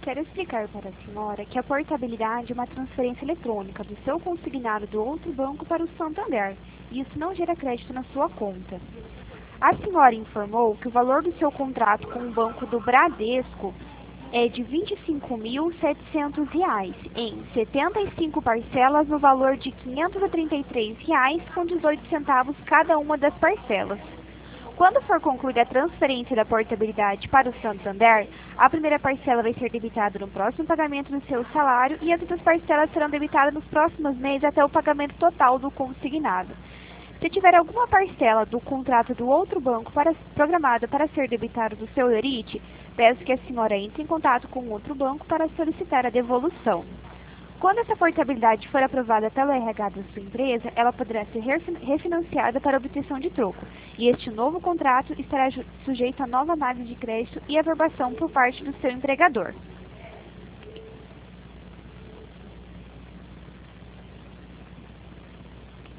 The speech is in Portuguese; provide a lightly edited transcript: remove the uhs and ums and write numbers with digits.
quero explicar para a senhora que a portabilidade é uma transferência eletrônica do seu consignado do outro banco para o Santander, e isso não gera crédito na sua conta. A senhora informou que o valor do seu contrato com o banco do Bradesco é de R$ 25.700, em 75 parcelas no valor de R$ 533,18 cada uma das parcelas. Quando for concluída a transferência da portabilidade para o Santander, a primeira parcela vai ser debitada no próximo pagamento do seu salário e as outras parcelas serão debitadas nos próximos meses até o pagamento total do consignado. Se tiver alguma parcela do contrato do outro banco programada para ser debitada do seu ERIT, peço que a senhora entre em contato com o outro banco para solicitar a devolução. Quando essa portabilidade for aprovada pelo RH da sua empresa, ela poderá ser refinanciada para obtenção de troco, e este novo contrato estará sujeito a nova análise de crédito e aprovação por parte do seu empregador.